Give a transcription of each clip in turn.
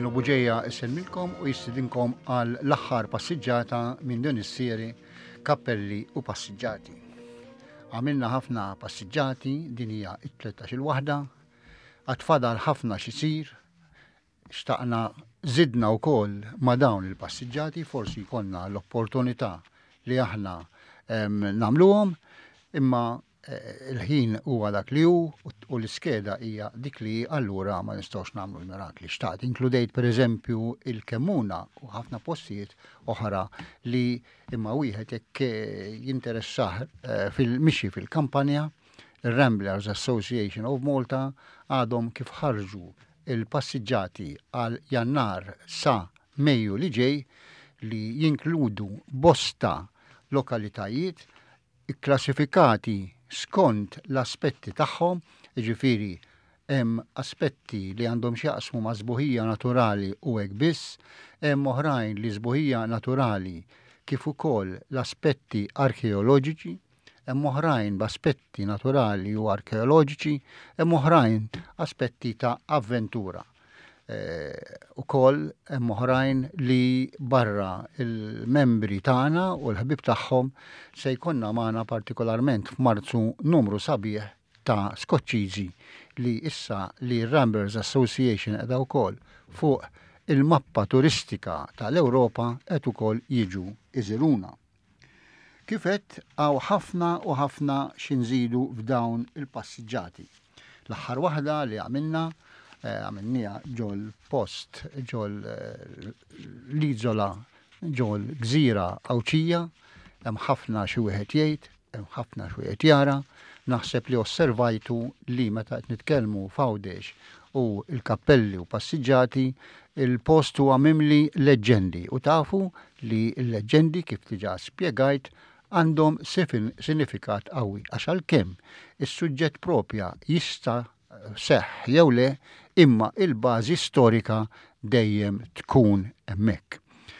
Pino Buġeja isselmilkom u jistidinkom għal l-aħħar passiġġata minn din is-seri Kappelli u Passiġġati. Għamilna ħafna passiġġati, din hija t-13 waħda, għatfadal ħafna xisir, xtaqna zidna wkoll ma' dawn il-passiġġati, forsi jkollna l-opportunità li aħna nagħmluhom, imma il-ħin huwa dak li hu u l-iskeda hija dik li allura ma nistgħux nagħmlu l-mirakli. Xtaqt inkludejt pereżempju il-Kemmuna u ħafna postijiet oħra li imma wieħed jekk jinteressah fil-mixi fil-kampanja, il-Ramblers Association of Malta għadhom kif ħarġu il-passiġġati għal Jannar sa Mejju li ġej li jinkludu bosta lokalitajiet ikklassifikati skont l-aspetti tagħhom, jiġifieri hemm aspetti li għandhom x'jaqsmu ma' żbuħija naturali u hekk biss, hemm oħrajn li żbuħija naturali kif ukoll l-aspetti arkeoloġiċi, hemm oħrajn b'aspetti naturali u arkeoloġiċi, hemm oħrajn aspetti ta' avventura. Ukoll hemm oħrajn li barra il-membri tagħna u l-ħbib tagħhom se jkollna magħna partikolarment f'Marzu numru sabiħ ta' Skoċċiżi li issa li Ramblers Association qiegħda wkoll fuq il-mappa turistika tal-Ewropa qed ukoll jiġu iżuruna. Kif qed hawn ħafna u ħafna x'inżidu f'dawn il-passiġġati. L-aħħar waħda li għamilnija ġol post, ġol l-iżola, ġol gżira Awċija, hemm ħafna xi wieħed jgħid, hemm ħafna xi wieħed jara, naħseb li osservajtu li meta qed nitkellmu f'Għawdex u l-kappelli u passiġġati, il-post huwa mimli leġendi u tafu li l-leġendi kif diġà spjegajt għandhom sinifikat qawwi għax għalkemm is-suġġett propja jista' seħħ jew le imma il-bażi storika dejjem tkun hemmhekk.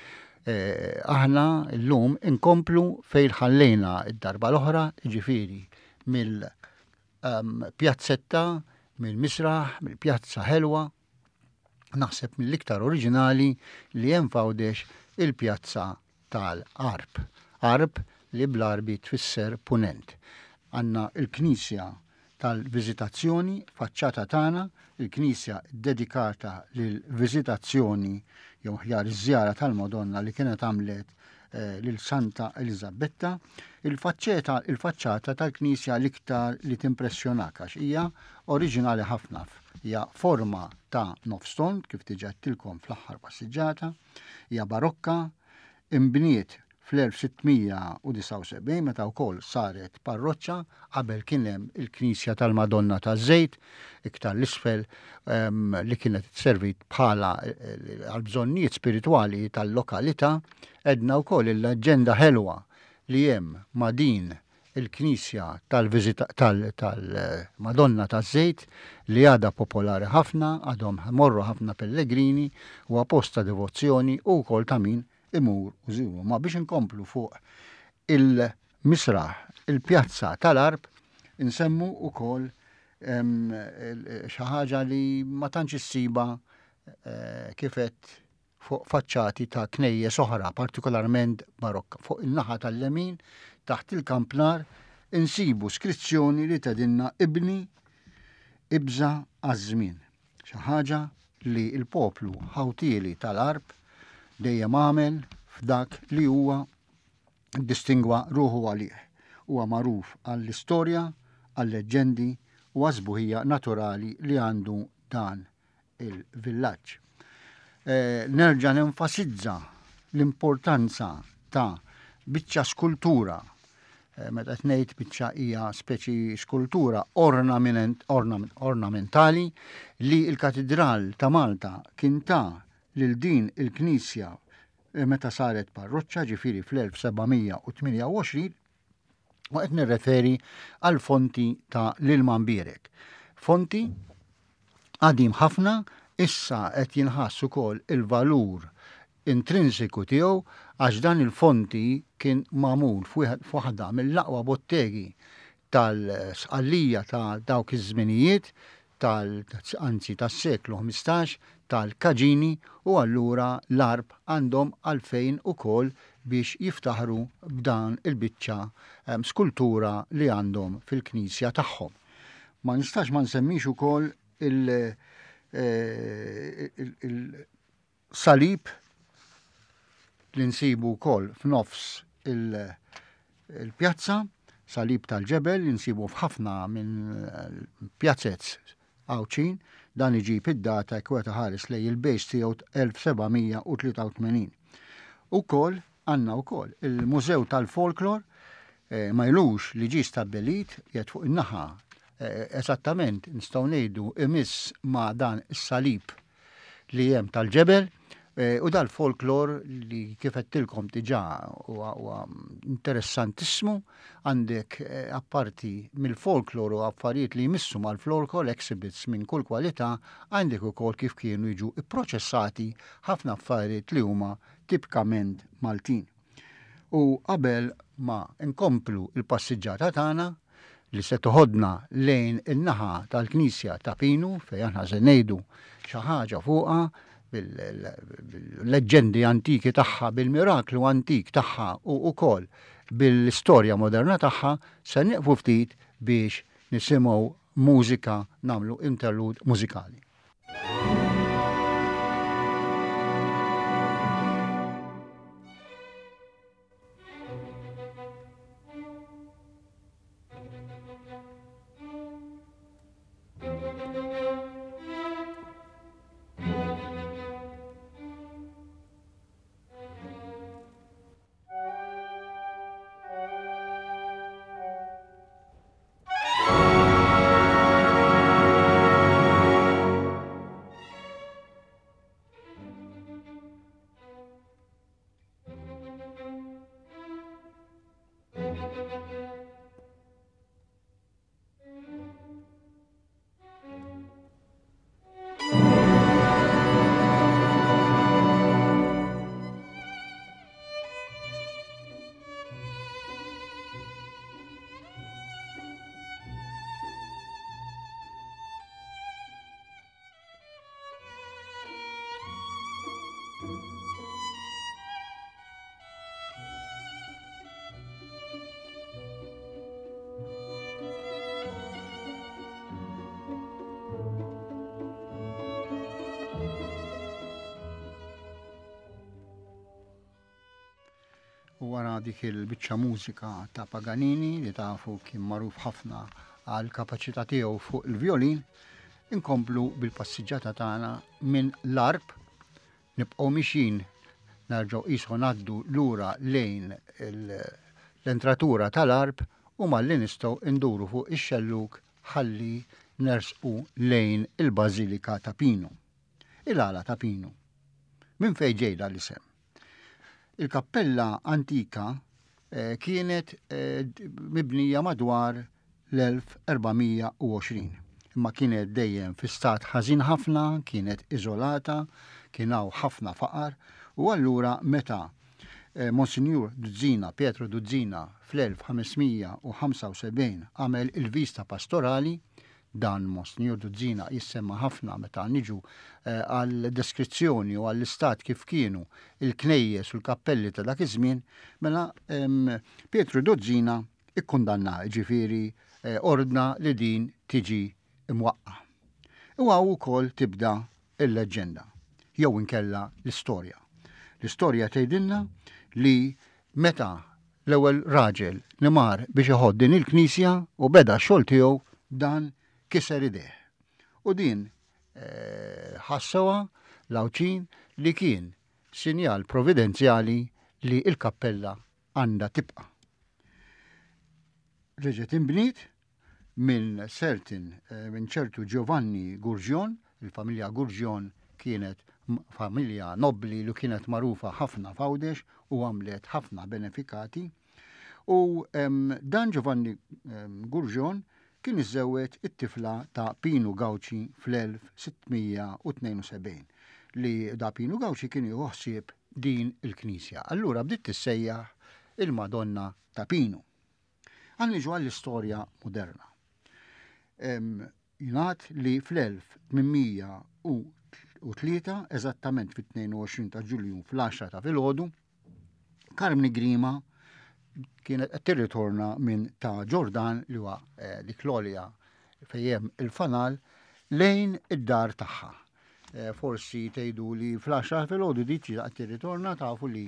Aħna llum inkomplu fejn ħallejna d-darba l-oħra, jiġifieri mill-pjazzetta, mill-Misraħ, mill-Pjazza Ħelwa, naħseb mill-iktar oriġinali li hemm f'Għawdex il-Pjazza tal-Qarb. Qarb li bl-Arbi tfisser punent. Għandna il-Knisja tal-Viżitazzjoni, faċċata tagħna, il-Knisja dedikata lil viżitazzjoni jew ħjar iż-żjara tal-Madonna li kienet għamlet lil Santa Elisabetta, il-faċċata tal-Knisja l-iktar li timpressjonak għax hija oriġinali ħafna. Hija forma ta' nofstond kif diġà tilkom fl-aħħar passiġġata, hija barokka, imbniet fl-1679 meta wkoll saret parroċċa qabel kien hemm il-Knisja tal-Madonna taż-Żejt iktar l-isfel li kienet servit bħala għall-bżonnijiet spiritwali tal-lokalità, edna wkoll il-leġenda ħelwa li hemm ma' din il-Knisja tal-Madonna taż-Żejt li għadha popolari ħafna, għadhom morru ħafna pellegrini u posta devozzjoni u wkoll ta' min imur u żuru. Ma biex inkomplu fuq il-Misraħ, il-Pjazza tal-Qarb, insemmu wkoll xi ħaġa li ma tantx issiba kifet fuq faċċati ta' knejjes oħra, partikolarment barokka. Fuq il-naħa tal-lemin, taħt il-kampnar, insibu skrizzjoni li tedinna ibni ibża għaż-żmien. Xi ħaġa li l-poplu Ħawtieli tal-Qarb dejjem għamel f'dak li huwa distingwa ruħu għalih. Huwa magħruf għall-istorja, għall-leġendi u għaż-żbuħija naturali li għandu dan il-villaġġ. Nerġa' nenfasizza l-importanza ta' biċċa skultura. Meta qed ngħid biċċa hija speċi skultura ornamentali li l-Katedral ta' Malta kien ta' lil din il-Knisja meta saret parroċċa ġifieri fl-1728 u qed nirreferi għal fonti ta' l-ilma mbierek. Fonti qadim ħafna issa qed jinħass ukoll il-valur intrinsiku tiegħu għax dan il-fonti kien magħmul f'waħda mill-aqwa bottegi tal-sqallija ta' dawk iż-żminijiet anzi tas-seklu 15 tal-Kaġini u allura l-Arb għandhom għalfejn ukoll biex jiftaħru b'dan il-biċċa skultura li għandhom fil-Knisja tagħhom. Ma nistax ma nsemmix ukoll il-salib li nsibu wkoll f'nofs il-pjazza, salib tal-ġebel li nsibu f'ħafna minn pjazzezz għawċin, dan iġib id-data kweta ħares lej il-bejs tiegħu 1783. Ukoll għandna wkoll il-Mużew tal-Folklor ma jlux li ġie stabbelit jgħid fuq in-naħa esattament nistgħu ngħidu imiss ma' dan is-salib li hemm tal-ġebel u dal-folklor li kif qedtilkom diġà huwa interessantissimu għandek apparti mill-folklor u affarijiet li jmissu mal-folklor exhibits minn kull kwalità għandek ukoll kif kienu jiġu ipproċessati ħafna affarijiet li huma tipikament Maltin. U qabel ma nkomplu il-passiġġata tagħna li se toħodna lejn in-naħa tal-Knisja ta' Pinu fejn aħna se ngħidu xi ħaġa fuqha bil-leġendi antiki tagħha, bil-miraklu antik tagħha u wkoll bil-istorja moderna tagħha se nieqfu ftit biex nisimgħu mużika, nagħmlu interlude mużikali. Wara dik il-biċċa mużika ta' Paganini li tafu kien magħruf ħafna għal kapaċità tiegħu fuq il-violin, inkomplu bil-passiġġata tagħna minn l-arp, nibqgħu mixin nerġgħu qisħu ngħaddu lura lejn l-entratura tal-arp u malli nistgħu nduru fuq ix-xelluk ħalli nersqu lejn il-Bażilika ta' Pinu. Il-għala ta' Pinu. Minn fejn ġejda l-isem? Il-kappella antika kienet mibnija madwar l-1420. Imma kienet dejjem fi stat ħażin ħafna, kienet iżolata, kien hawn ħafna faqar u allura meta Monsignor Duzzina, Pietro Duzzina fl-1575 għamel il-vista pastorali, dan Monsignor Duzzina jissemma ħafna meta niġu għal deskrizzjoni u għall-istat kif kienu il-knejjes u l-kappelli ta' dak iż-żmien, mela Pietro Duzzina ikkundanna, ġifieri ordna li din tiġi imwaqqa. U għaw ukoll tibda il-leġenda, jew inkella l-istorja. L-istorja tgħidilna li meta l-ewwel raġel nimar biex iħodd din il-Knisja u beda x-xogħol tiegħu dan kiser idejh. U din ħassewa l-għawċin li kien sinjal providenzjali li il-kappella għandha tibqa'. Reġgħet inbniet minn ċertu Giovanni Gurġjon, il-familja Gurġjon kienet familja nobli li kienet magħrufa ħafna f'Għawdex u għamlet ħafna benefikati. U dan Giovanni Gurġjon kien iżżewweġ it-tifla ta' Pinu Gawċi fl-1672 li da Pinu Gawċi kien joħsieb din il-Knisja. Allura bdiet tissejjaħ il-Madonna ta' Pinu. Għanniġu għall-istorja moderna. jingħad li fl-1803 eżattament fit-22 ta' Ġulju fl-10 ta' filgħodu Carmine Grima kienet qed tirritorna minn ta' Ġordan li huwa dik l-olja fejn il-fanal lejn id-dar tagħha. Forsi tgħidu li fl-10 filgħodu diċi qed tirritorna tafu li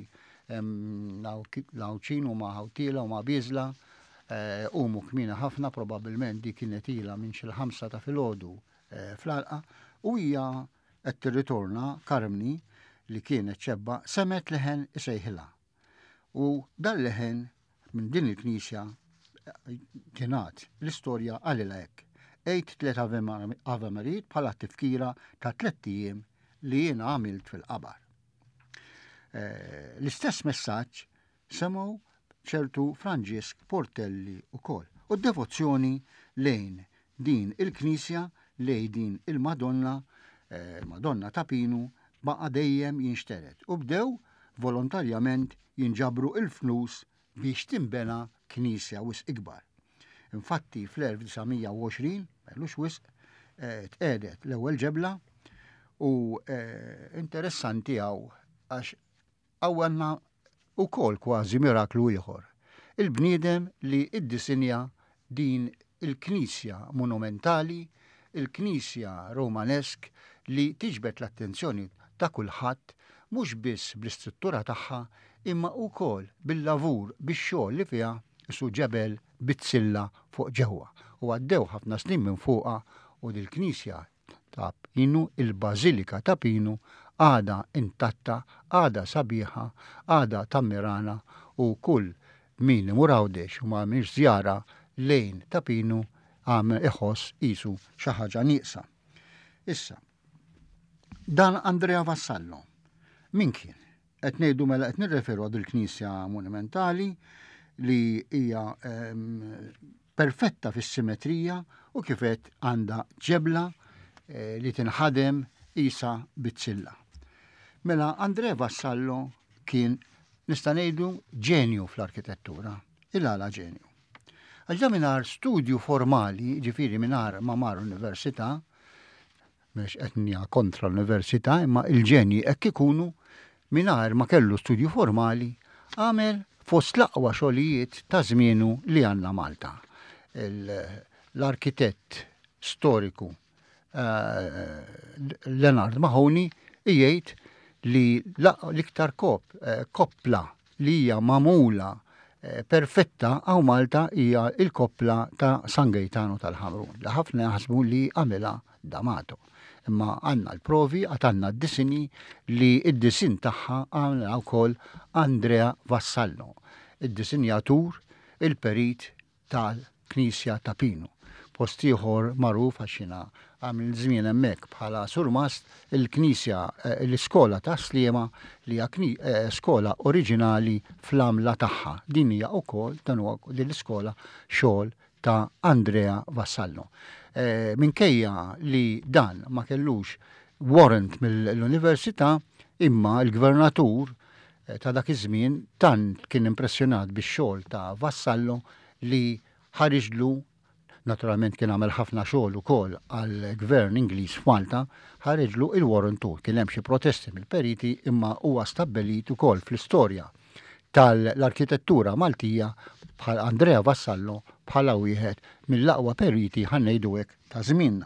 lawċin u ma' ħawtila u ma' biżla umu kmina ħafna probabbilment di kienet ilha minn xi 5 ta' filgħodu fl-alqa u hija qed tirritorna Carmine li kienet ċebba semet leħen isejħilha. U dan leħen minn din il-Knisja ġenat l-istorja għalila hekk. Ejt 3 Ave Marit bħala tifkira ta' 3 ijiem li jiena għamilt fil-qabar. L-istess messaġġ semgħu ċertu Franġisk Portelli wkoll. U d-devozzjoni lejn din il-Knisja lejn din il-Madonna, Madonna ta' Pinu, baqa' dejjem jinxteret u bdew volontarjament jinġabru il-flus biex timbena knisja wisq ikbar. Infatti fl-1920, mellux wisq, tqedet l-ewwel ġebla u interessanti għax għanna ukoll kważi miraklu ieħor. Il-bniedem li iddisinja din il-Knisja monumentali, il-Knisja Romanesk li tiġbed l-attenzjoni ta' kulħadd mhux biss bl-istruttura tagħha imma wkoll bil-lavur bix-xogħol li fiha isu ġebel bit-silla fuq ġewwa. U għaddew ħafna snin minn fuqha u dil-Knisja ta' Pinu, il-Bażilika ta' Pinu għada intatta, għada sabiħa, għada tammirana u kull min imur Għawdex u ma mhix żjara lejn ta' Pinu għamel iħoss qisu xi ħaġa nieqsa. Issa, dan Andrea Vassallo, min kien? Qed ngħidu mela qed nirreferu għad il-Knisja monumentali li hija perfetta fis-simetrija u kifet għandha ġebla li tinħadem isa bit-silla. Mela Andrea Vassallo kien nista' ngħidu ġenju fl-arkitettura, il-għala ġenju. Għax mingħajr studju formali, ġifieri mingħajr ma mar università, mhux qed nija kontra l-università, imma il-ġenji hekk ikunu mingħajr ma kellu studju formali għamel fost l-aqwa xogħlijiet ta' żmienu li għandna Malta. L-arkitett storiku Leonard Mahoney jgħid li l-iktar koppla li hija magħmula perfetta għaw Malta hija il-koppla ta' San Gaetano tal-Ħamrun. Li ħafna jaħsbu li għamilha D'Amato. Imma għandna l-provi għatanna d-disini li id-disin tagħha għamilha wkoll Andrea Vassallo, id-disinjatur, il-perit tal-Knisja ta' Pinu. Post ieħor magħruf għaxina għamil żmien hemmhekk bħala surmast il-Knisja l-iskola ta' Sliema li hija skola oriġinali fl-għamla tagħha. Din hija wkoll dan huwa din l-iskola xogħol ta' Andrea Vassallo. Minkejja li dan ma kellux warrant mill-Università imma l-Gvernatur ta' dak iż-żmien tant kien impressjonat bix-xogħol ta' Vassallo li ħariġlu. Naturalment kien għamel ħafna xogħol ukoll għall-Gvern Ingliż f'Malta, ħareġlu il-warrantu. Kien hemm xi protesti mill-periti imma huwa stabbelit ukoll fl-istorja tal-arkitettura Maltija bħal Andrea Vassallo bħala wieħed mill-aqwa periti ħannejdu hekk ta' żmienna.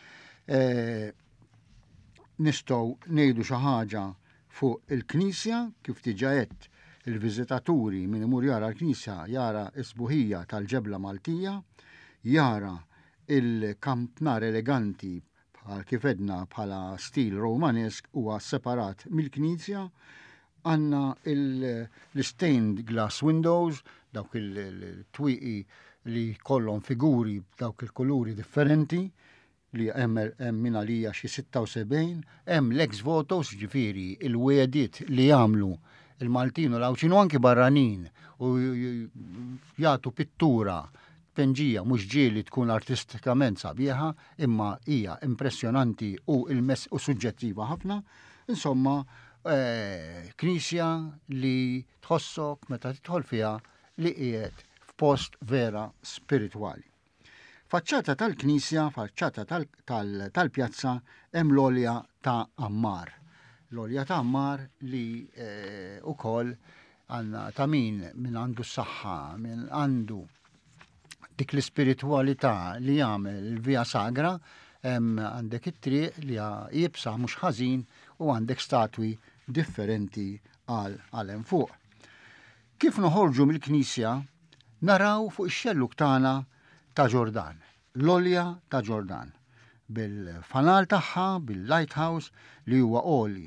Nistgħu ngħidu xi ħaġa fuq il-Knisja kif diġà qed il-viżitaturi min imur jara l-Knisja jara s-sbuħija tal-ġebla Maltija, jara il-kampnar eleganti bħal kif edna bħala stil Romanesk huwa separat mill-Knisja, għandna l-stained glass windows, dawk il-twiqi li kollhom figuri dawk il-kuluri differenti li hemm min għalija xi 76, hemm l-ex votos ġifieri il-wiediet li jagħmlu il-Maltin u l-Awċin u anki barranin u jagħtu pittura penġija mhux ġieli tkun artistikament sabiħa imma hija impressjonanti u suġġettiva ħafna. Insomma, knisja li tħossok meta tidħol fiha li qiegħed f'post vera spiritwali. Faċċata tal-Knisja, faċċata tal-pjazza hemm l-olja ta' Ammar. L-olja ta' Ammar li ukoll għandna ta' min għandu s-saħħa, min għandu dik l-ispiritualità li jagħmel il-via sagra, għandek it-triq li jibsa mhux ħażin u għandek statwi differenti għal hemm fuq. Kif noħorġu mill-Knisja naraw fuq ix-xelluk tagħna ta' Ġordan, l-olja ta' Ġordan, bil-fanal tagħha, bil-lighthouse li huwa oli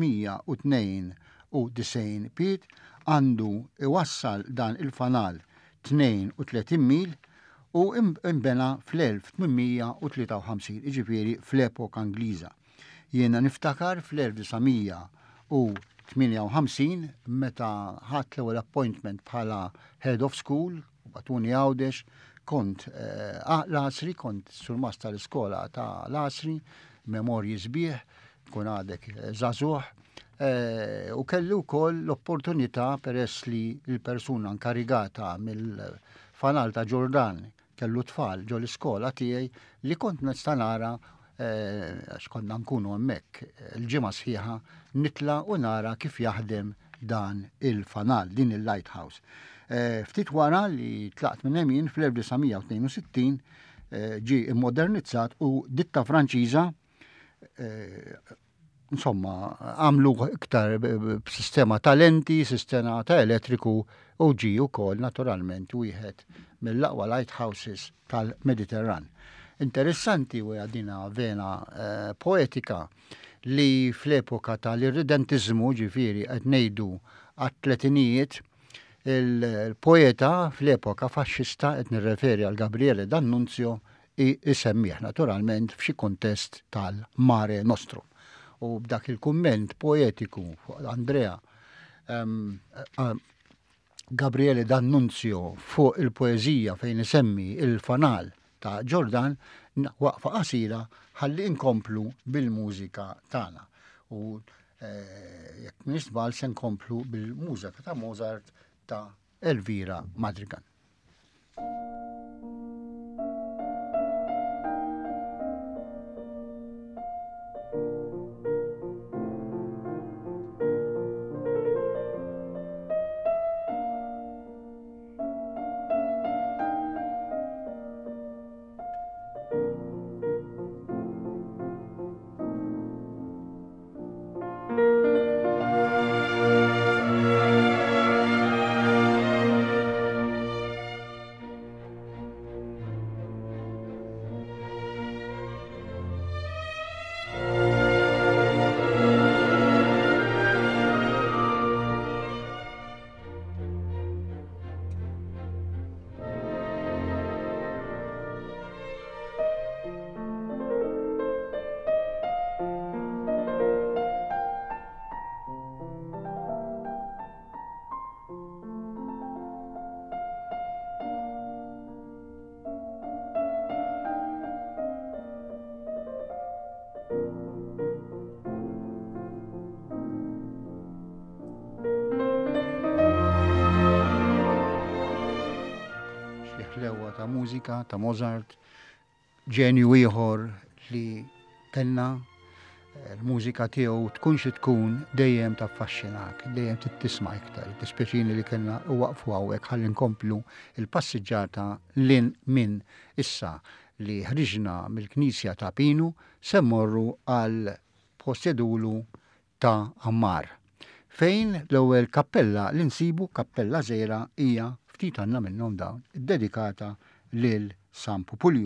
592 pied, għandu iwassal dan il-fanal 32 mil u imbena fl-1853, iġifieri fl-epoka Angliża. Jiena niftakar fl-1958 meta ħadd l-ewwel appointment bħala head of school u batuni għawdex, kont l-Asri, kont sul-mas tal-iskola ta' l-Asri, memorji sbieħ, kun għadek żagħżugħ, u kelli wkoll l-opportunità peress li l-persuna inkarigata mill-fanal ta' Ġordan kellu tfal ġo l-iskola tiegħi li kont nista' nara għax konna nkunu hemmhekk il-ġimgħa sħiħa nitla u nara kif jaħdem dan il-fanal, din il-lighthouse. Ftit wara li tlaqt minn hemm fl-1962 ġie immodernizzat u ditta Franċiża insomma għamlu iktar b'sistema ta' lenti, sistema ta' elettriku u ġie wkoll naturalment wieħed mill-aqwa lighthouses tal-Mediterran. Interessanti u għadina vena poetika li fl-epoka tal-irridentizmu ġifieri qed ngħidu għat-tletinijiet il-poeta fl-epoka faxxista qed nirreferi għal Gabriele D'Annunzio isemmih naturalment f'xi kontest tal-Mare Nostrum. U b'dak il-kumment poetiku fuq Andrea Gabriele D'Annunzio fuq il-poezija fejn isemmi il-fanal ta' Ġordan waqfa qasira ħalli inkomplu bil-mużika tagħna. U jekk nisbal se nkomplu bil-mużika ta' Mozart ta' Elvira Madrigal. Ta' mużika ta' Mozart, ġenju ieħor li kellna l-mużika tiegħu tkun xi tkun dejjem taffaxxinak, dejjem tisma' iktar, tispeċini li kellna waqfu hawnhekk ħalli nkomplu il-passiġġata lin minn issa li ħriġna mill-Knisja ta' Pinu se mmorru għal postedulu ta' Ammar. Fejn l-ewwel kappella li nsibu kappella żgħira hija ftit għandna minnhom dawn iddedikata lil San Pupulju.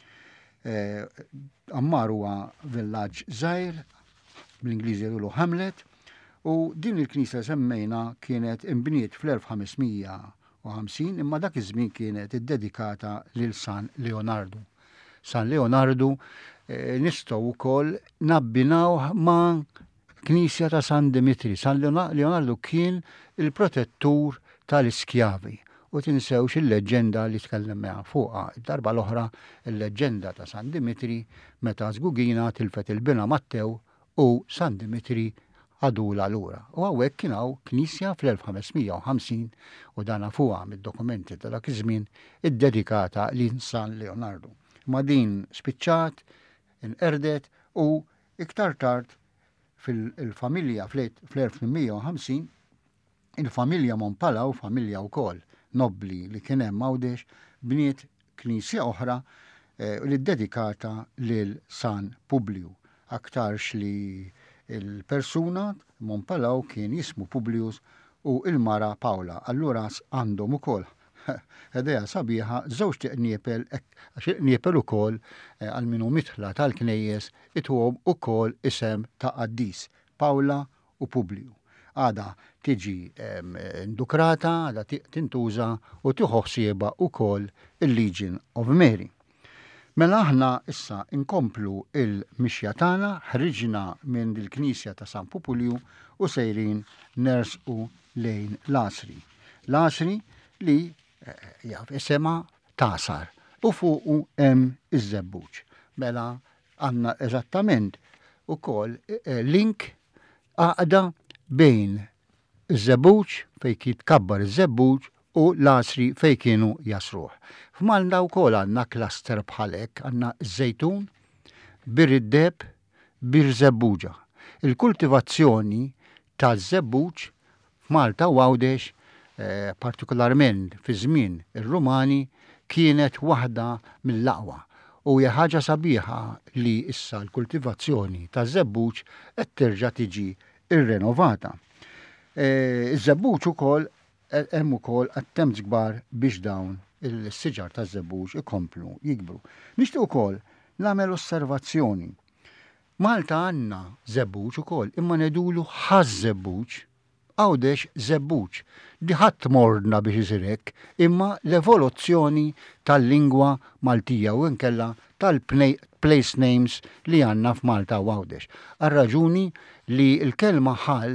Ammar huwa villaġġ żgħir, bl-Ingliżi jgħidu Hamlet, u din il-knisja semmejna kienet imbniet fl-1450 imma dak iż-żmien kienet iddedikata lil San Leonardo. San Leonardo nistgħu wkoll nabbinaw ma' Knisja ta' San Dimitri. San Leonardo kien il-protettur tal-iskjavi. U tinsewx il-leġenda li tkellem fuqha. Darba l-oħra il-leġenda ta' San Dimitri meta żgugina tilfet il-bina Mattew u San Dimitri għadula lura. U hawnhekk kien hawn knisja fl-1550 u dana fuqha mid-dokumenti ta' dak iż-żmien iddedikata lil San Leonardo. ma din spiċċat, inqerdet u iktar tard fil-familja fl-1850 il-familja Monpalaw, familja wkoll nobli li kien hemm Għawdex, bniet knisja oħra li dedikata lil San Publiu. Aktarx li il-persuna Monpalaw kien jismu Publius u il-mara Pawla. Allura għandhom ukoll edeja sabiħa żewġ niepel, għax niepel ukoll għal minu mitħla tal-knejjes itwom ukoll isem ta' qaddis, Pawla u Publiu. Għada tiġi indukrata, għada tintuża u tiħoħsieba ukoll il-Legion of Mary. Mela aħna issa inkomplu il-mixja tagħna, ħriġna minn il-Knisja ta' San Publiu u sejrin nersqu lejn l-Asri. L-Asri li jaf isema Tasar u fuqu hemm iż-żebbuġ. Mela għandna eżattament ukoll link għaqda bejn iż-żebbuġ fejn jitkabbar iż-żebbuġ u l-Asri fejn kienu jasruh. F'Malta wkoll għandna klaster bħalek, għandna żejtun, bir id-deb, bir żebbuġa. Il-kultivazzjoni taż-żebbuġ f'Malta u Għawdex, partikolarment fi żmien ir-Rumani, kienet waħda mill-aqwa. U hija ħaġa sabiħa li issa l-kultivazzjoni taż-żebbuġ qed terġa' tiġi irrenovata. Iż-żebbuġ ukoll hemm ukoll attempts kbar biex dawn il-siġar taż-żebbuġ ikomplu jikbru. Nixtieq ukoll nagħmel osservazzjoni. Malta għandna żebbuġ ukoll imma ngħidulu ħaż-żebbuġ, Għawdex żebbuġ. Di ħadd mordna biex isir hekk, imma l-evoluzzjoni tal-lingwa Maltija u nkella tal-place names li għandna f'Malta u Għawdex. Għar-raġuni li l-kelma ħall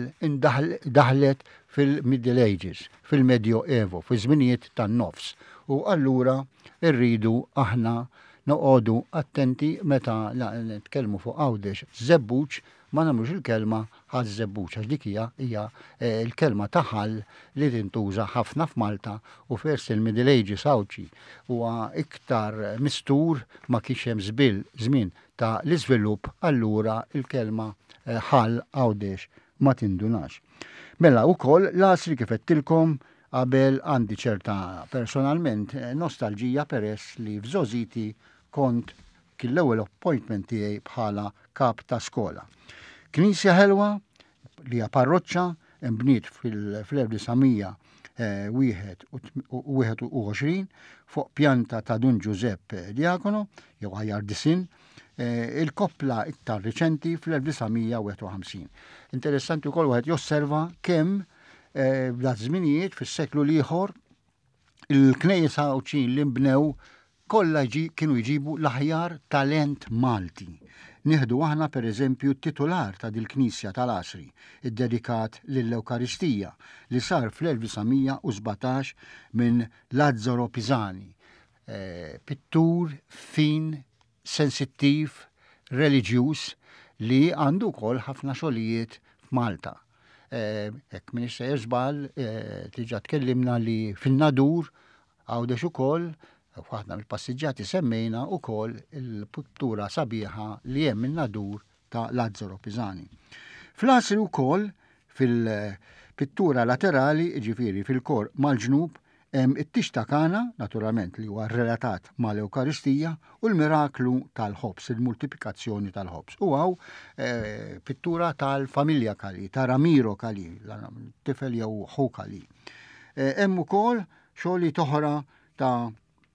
daħlet fil-Middle Ages, fil-Medioevo, fi żminijiet tan-nofs. U allura rridu aħna noqogħdu attenti meta nitkellmu fuq Għawdex żebbuġ ma nagħmlux il-kelma ħaż-żebbuġ għax dik hija l-kelma ta' ħall li tintuża ħafna f'Malta u fers il-Middle Ages Awċi huwa iktar mistur ma kienx hemm żmien ta' l-iżvilupp allura il-kelma ħall Għawdex ma tindunax. Mela wkoll l-Asri kif qedtilkom qabel għandi ċerta personalment nostalġija peress li f'Żożiti kont kien l-ewwel appointment tiegħi bħala kap ta' skola. Knisja ħelwa li hija parroċċa mbniet fil-1921 fuq pjanta ta' Dun Giuseppe Diacono jew ħajjar disin, il-koppla iktar riċenti fl-1951. Interessanti wkoll wieħed josserva kemm f'dak żminijiet fis-seklu l-ieħor il-knejjes Awċin li nbnew kollha kienu jġibu l-aħjar talent Malti. Nieħdu aħna pereżempju t-titular ta' dil-Knisja tal-Asri, iddedikat lill-Ewkaristija li sar fl-1917 minn Lazzaro Pisani. Pittur fin, sensittiv, reliġjuż li għandu wkoll ħafna xogħlijiet f'Malta. Hekk min issa jeżbal tiġa tkellimna li fin-Nadur Għawdex ukoll waħda mill-passiġġati semmejna wkoll il-pittura sabiħa li hemm in-Nadur ta' Lazzaro Pisani. Fl-Asri wkoll fil-pittura laterali, ġifieri fil-kor mal-ġnub, hemm it-tix ta' Kana, naturalment li huwa relatat mal-Ewkaristija, u l-miraklu tal-ħobs, il-multiplikazzjoni tal-ħobs. U għaw pittura tal-familja Kali, ta' Ramiro Kali, tifel jew ħu Kali. Hemm ukoll xogħli toħra ta'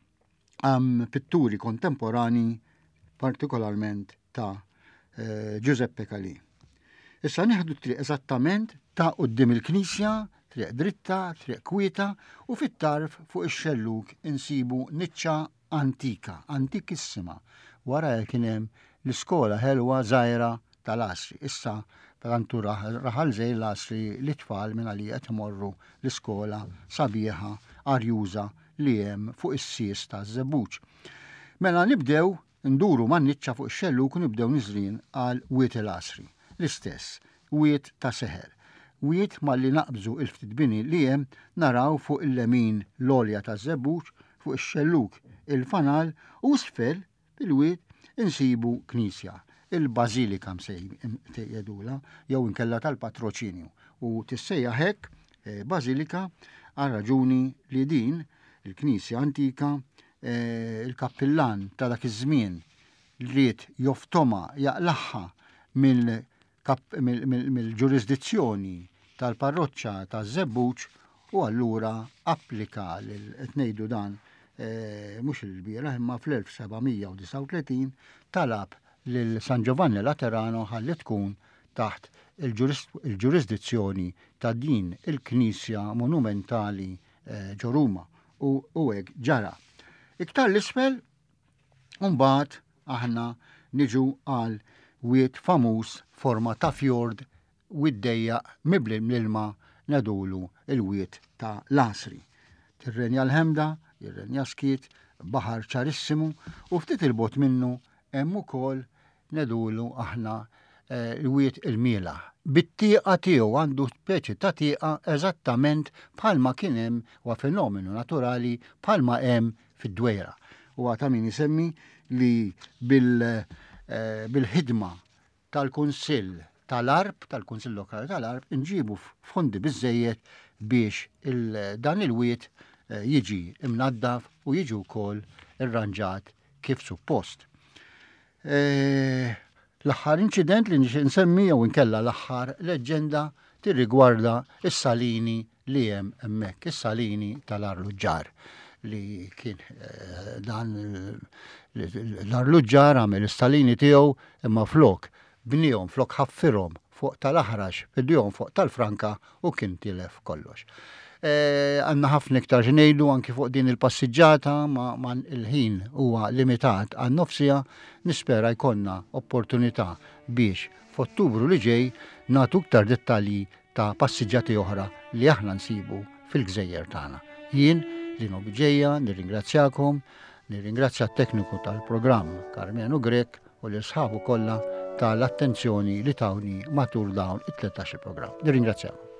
pitturi kontemporani, partikolarment ta' Giuseppe Kali. Issa nieħdu triq eżattament ta' quddiem il-Knisja, triq dritta, triq kwieta u fit-tarf fuq ix-xelluk insibu niċċa antika, antikissima. Wara kien hemm l-iskola ħelwa żgħira tal-Asri. Issa perantu raħal żej l-Asri l-tfal minn għalija qed imorru l-iskola sabiħa arjuża li hemm fuq is-sies taż-żebbuġ. Mela nibdew nduru man-niċċa fuq ix-xelluk u nibdew niżrin għal wiet il-Asri. L-istess, wiet ta' seħer. Wiet malli naqbżu il-ftit bini li hemm naraw fuq il-lemin l-olja taż-żebbuġ, fuq ix-xelluk il-fanal u sfel il-wiet insibu knisja, il-Bażilika msejjedula, jew inkella tal-Patroċinju. U tissejja hekk Bażilika għal raġuni li din il-knisja antika il-kappillan ta' dak iż-żmien rrid joftoma jaqlaħħa mill-ġurisdizzjoni tal-parroċċa taż-Żebbuġ u allura applika qed ngħidu dan mhux il-bieraħ imma fl-1739 talab lil San Giovanni Laterano ħalli tkun taħt il-ġurisdizzjoni ta' din il-Knisja monumentali ġo Ruma u hekk ġara. Iktar l-isfel mbagħad aħna niġu għal wiet famuż forma ta' fjord widdejjaq mibli mill-ilma nadulu il-wiet ta' Lasri. Tirrenja l-Ħemda, jirrenja Skiet, baħar ċarissimu u ftit il-bot minnu hemm ukoll nadulu aħna il-wiet il-Miela. Bit-tieqa tiegħu għandu speċi ta' tieqa eżattament bħalma kien hemm huwa fenomenu naturali bħalma hemm fid-Dwejra. Huwa ta' min isemmi li bil-ħidma tal-Kunsill tal-Arb, tal-Kunsill Lokali tal-Arb, inġibu fondi biżejjed biex dan il-wiet jiġi imnaddaf u jiġi wkoll irranġat kif suppost. L-aħħar inċident li nsemmi jew inkella l-aħħar leġenda tirrigwarda is-salini li hemm hemmhekk, is-salini tal-Arluġġar li kien dan l-Arluġġar għamel is-salini tiegħu imma flok bnihom flok ħaffirhom fuq tal-Aħrax fidihom fuq tal-Franka u kien tilef kollox. Għandna ħafna iktar ngħidu anki fuq din il-passiġġata ma il-ħin huwa limitat għan nofsija, nispera jkollna opportunità biex f'Ottubru li ġej nagħtu iktar dettalji ta' passiġġati oħra li aħna nsibu fil-Gżejjer tagħna. Jien Lino Biġejja nirringrazzjakom, nirringrazzja t-tekniku tal-programm Karmenu Grek u l-isħabu kollha tal-attenzjoni li tawni matul dawn it-13 programm. Nirringrazzjakom.